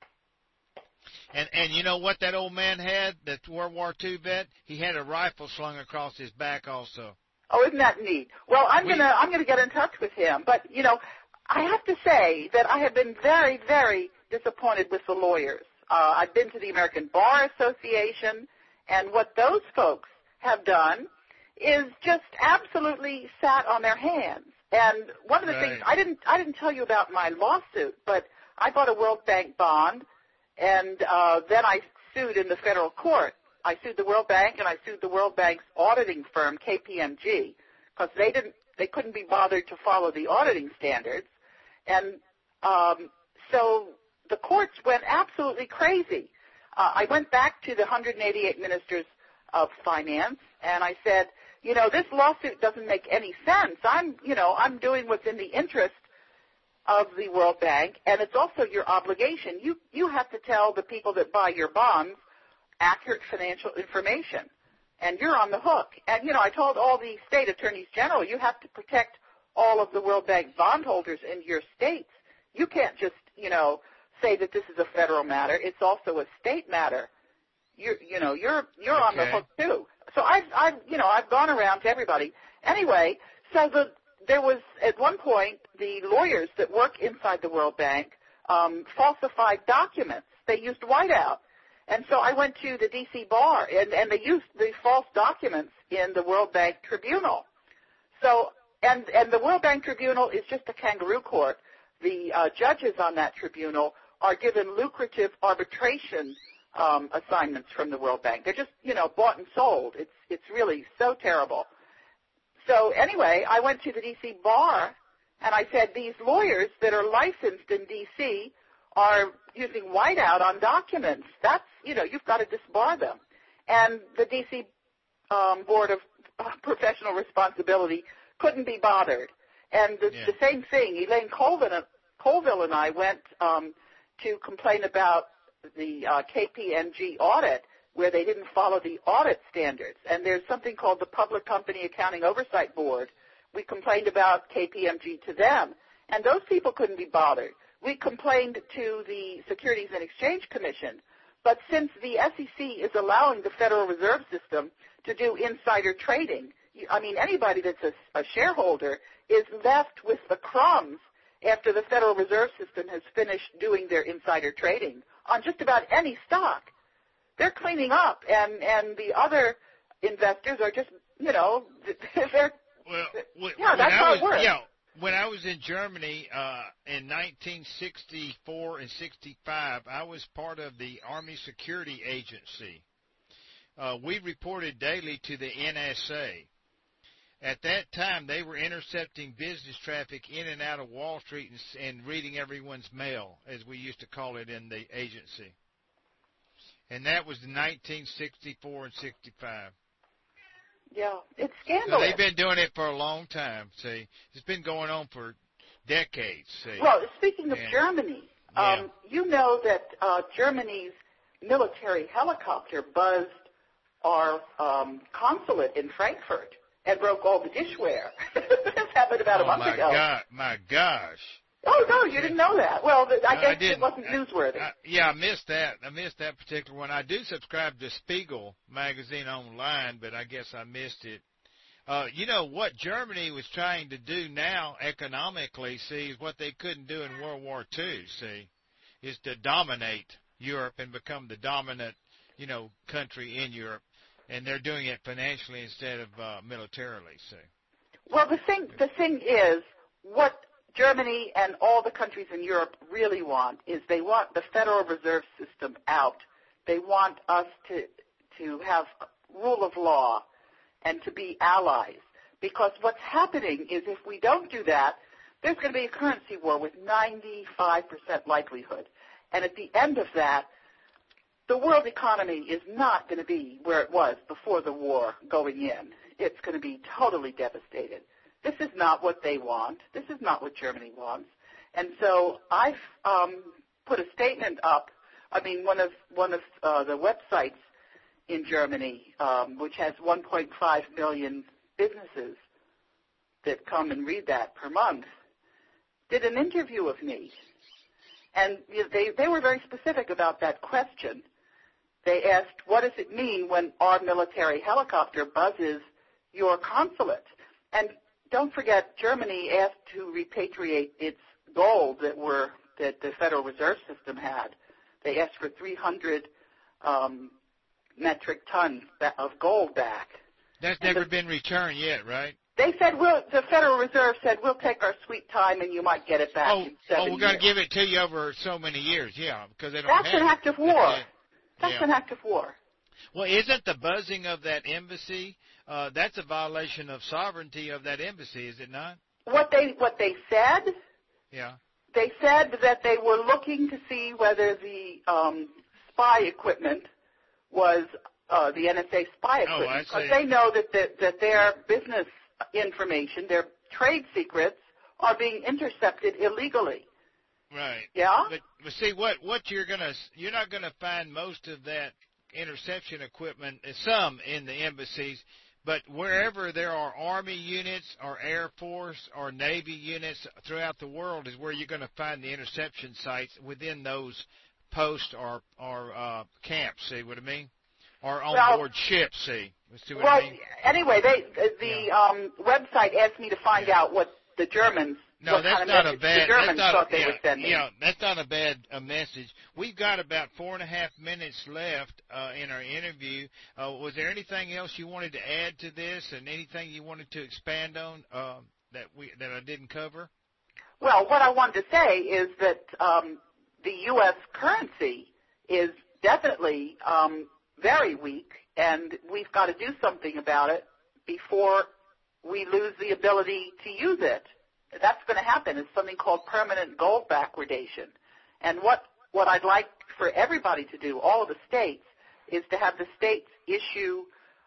And you know what that old man had, that World War II vet? He had a rifle slung across his back also.
Oh, isn't that neat? Well, I'm gonna get in touch with him, but I have to say that I have been very, very disappointed with the lawyers. I've been to the American Bar Association, and what those folks have done is just absolutely sat on their hands. And one of the things I didn't tell you about my lawsuit, but I bought a World Bank bond, and then I sued in the federal court. I sued the World Bank, and I sued the World Bank's auditing firm, KPMG, because they couldn't be bothered to follow the auditing standards, and so the courts went absolutely crazy. I went back to the 188 ministers of finance, and I said, this lawsuit doesn't make any sense. I'm doing what's in the interest of the World Bank, and it's also your obligation. You have to tell the people that buy your bonds accurate financial information, and you're on the hook. And, I told all the state attorneys general, you have to protect all of the World Bank bondholders in your states. You can't just, say that this is a federal matter. It's also a state matter. You're on the hook too. So I've gone around to everybody. Anyway, so there was at one point the lawyers that work inside the World Bank falsified documents. They used whiteout. And so I went to the D.C. Bar, and they used the false documents in the World Bank Tribunal. So, and the World Bank Tribunal is just a kangaroo court. The judges on that tribunal are given lucrative arbitration assignments from the World Bank. They're just, bought and sold. It's really so terrible. So anyway, I went to the D.C. Bar, and I said, these lawyers that are licensed in D.C. are using whiteout on documents. That's, you've got to disbar them. And the D.C. Board of Professional Responsibility couldn't be bothered. And the same thing, Elaine Colville and I went to complain about the KPMG audit, where they didn't follow the audit standards. And there's something called the Public Company Accounting Oversight Board. We complained about KPMG to them, and those people couldn't be bothered. We complained to the Securities and Exchange Commission, but since the SEC is allowing the Federal Reserve System to do insider trading, anybody that's a shareholder is left with the crumbs after the Federal Reserve System has finished doing their insider trading on just about any stock. They're cleaning up, and the other investors are just, they're. That's how it works.
Yeah, when I was in Germany in 1964 and 65, I was part of the Army Security Agency. We reported daily to the NSA. At that time, they were intercepting business traffic in and out of Wall Street and reading everyone's mail, as we used to call it in the agency. And that was in 1964 and 65.
Yeah, it's scandalous.
So they've been doing it for a long time, see. It's been going on for decades, see.
Well, speaking of Germany, you know that Germany's military helicopter buzzed our consulate in Frankfurt and broke all the dishware. This happened about a month ago.
My gosh.
Oh, no, you didn't know that. Well, I guess it wasn't newsworthy.
I missed that. I missed that particular one. I do subscribe to Spiegel magazine online, but I guess I missed it. What Germany was trying to do now economically, see, is what they couldn't do in World War II, see, is to dominate Europe and become the dominant, country in Europe. And they're doing it financially instead of militarily, see.
Well, the thing is, what Germany and all the countries in Europe really want is they want the Federal Reserve System out. They want us to have rule of law and to be allies. Because what's happening is if we don't do that, there's going to be a currency war with 95% likelihood. And at the end of that, the world economy is not going to be where it was before the war going in. It's going to be totally devastated. This is not what they want. This is not what Germany wants. And so I've put a statement up. I mean, one of the websites in Germany, which has 1.5 million businesses that come and read that per month, did an interview of me. And they were very specific about that question. They asked, what does it mean when our military helicopter buzzes your consulate? And don't forget, Germany asked to repatriate its gold that the Federal Reserve System had. They asked for 300 metric tons of gold back.
That's never been returned yet, right?
They said, the Federal Reserve said, we'll take our sweet time and you might get it back in 7 years.
We're going to give it to you over so many years, because they don't
That's an act of war. That's an act of war.
Well, isn't the buzzing of that embassy, that's a violation of sovereignty of that embassy, is it not?
What they said?
Yeah.
They said that they were looking to see whether the spy equipment was the NSA spy equipment. Because they know that their business information, their trade secrets, are being intercepted illegally.
Right.
Yeah.
But see, you're not gonna find most of that interception equipment. Some in the embassies, but wherever there are Army units or Air Force or Navy units throughout the world is where you're going to find the interception sites within those posts or camps. See what I mean? Or on board ships. See what I mean?
Anyway, the website asked me to find out what the Germans.
No, that's not a bad.
That's
not a bad message. We've got about 4.5 minutes left in our interview. Was there anything else you wanted to add to this, and anything you wanted to expand on that I didn't cover?
Well, what I wanted to say is that the U.S. currency is definitely very weak, and we've got to do something about it before we lose the ability to use it. That's going to happen. It's something called permanent gold backwardation. And what I'd like for everybody to do, all of the states, is to have the states issue,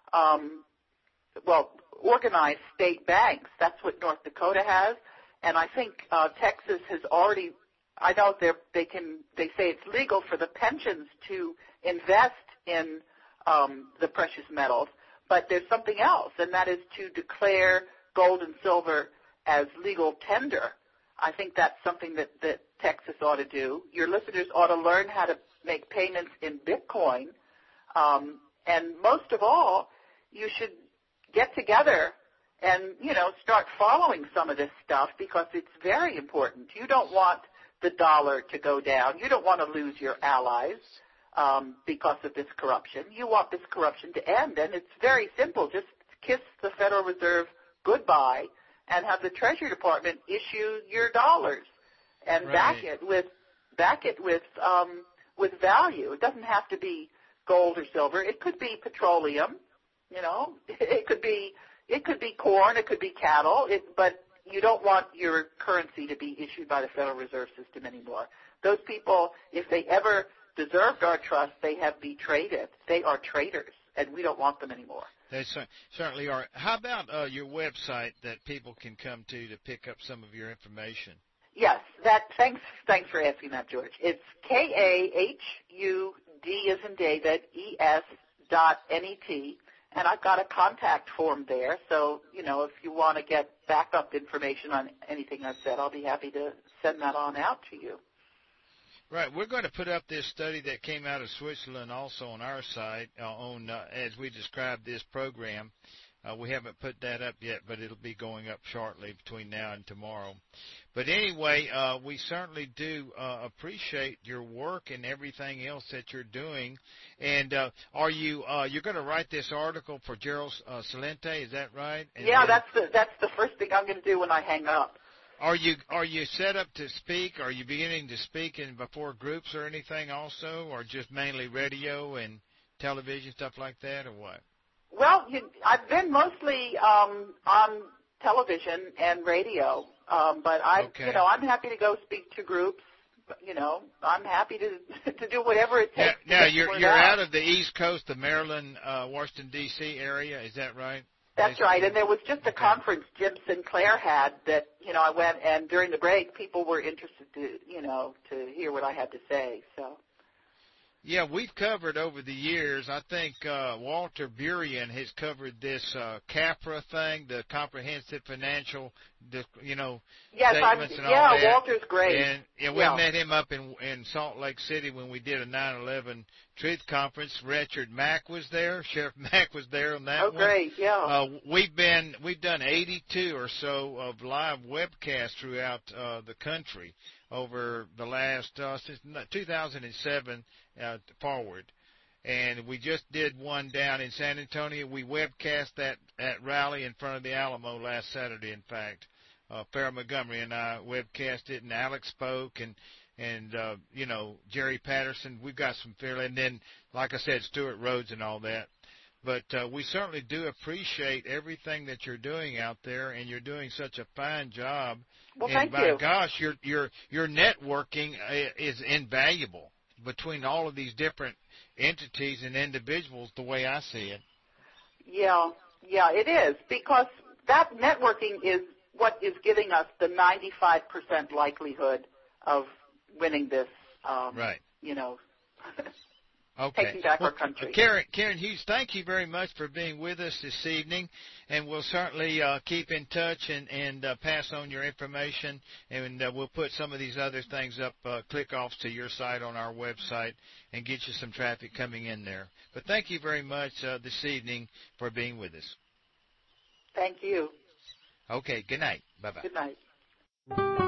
organized state banks. That's what North Dakota has. And I think Texas has already, I know they say it's legal for the pensions to invest in the precious metals, but there's something else, and that is to declare gold and silver as legal tender. I think that's something that Texas ought to do. Your listeners ought to learn how to make payments in Bitcoin. And most of all, you should get together and, start following some of this stuff because it's very important. You don't want the dollar to go down. You don't want to lose your allies because of this corruption. You want this corruption to end, and it's very simple. Just kiss the Federal Reserve goodbye and have the Treasury Department issue your dollars and back it with value. It doesn't have to be gold or silver. It could be petroleum. You know, it could be corn. It could be cattle. But you don't want your currency to be issued by the Federal Reserve System anymore. Those people, if they ever deserved our trust, they have betrayed it. They are traitors, and we don't want them anymore.
They certainly are. How about your website that people can come to pick up some of your information?
Yes, thanks for asking that, George. It's KAHUD as in David, ES.net, and I've got a contact form there. So, you know, if you want to get backup information on anything I've said, I'll be happy to send that on out to you.
Right. We're going to put up this study that came out of Switzerland also on our site as we described this program. We haven't put that up yet, but it'll be going up shortly between now and tomorrow. But anyway, we certainly do appreciate your work and everything else that you're doing. And are you're going to write this article for Gerald Celente? Is that right? And
yeah, that's the first thing I'm going to do when I hang up.
Are you set up to speak? Are you beginning to speak before groups or anything also, or just mainly radio and television, stuff like that, or what?
Well, I've been mostly on television and radio, but I'm happy to go speak to groups. You know, I'm happy to do whatever it takes.
Now you're out of the East Coast, the Maryland, Washington D.C. area. Is that right?
That's right, and there was just a conference Jim Sinclair had that, you know, I went, and during the break, people were interested to hear what I had to say, so.
Yeah, we've covered over the years, I think Walter Burien has covered this CAFRA thing, the Comprehensive Financial, statements and all that.
Yeah, Walter's great.
And we met him up in Salt Lake City when we did a 9/11 Truth Conference. Richard Mack was there. Sheriff Mack was there on that one.
Oh, great, yeah.
We've done 82 or so of live webcasts throughout the country over the last, since 2007 forward. And we just did one down in San Antonio. We webcast that at rally in front of the Alamo last Saturday, in fact. Farrah Montgomery and I webcast it, and Alex spoke, and Jerry Patterson. We've got some fairly, and then, like I said, Stuart Rhodes and all that. But we certainly do appreciate everything that you're doing out there, and you're doing such a fine job.
Well,
and
thank you.
Gosh, your networking is invaluable between all of these different entities and individuals, the way I see it.
Yeah, it is, because that networking is what is giving us the 95% likelihood of winning this,
right.
Okay. Taking back our country.
Karen Hughes, thank you very much for being with us this evening, and we'll certainly keep in touch and pass on your information, and we'll put some of these other things up, click-offs to your site on our website, and get you some traffic coming in there. But thank you very much this evening for being with us.
Thank you.
Okay, good night. Bye-bye.
Good night.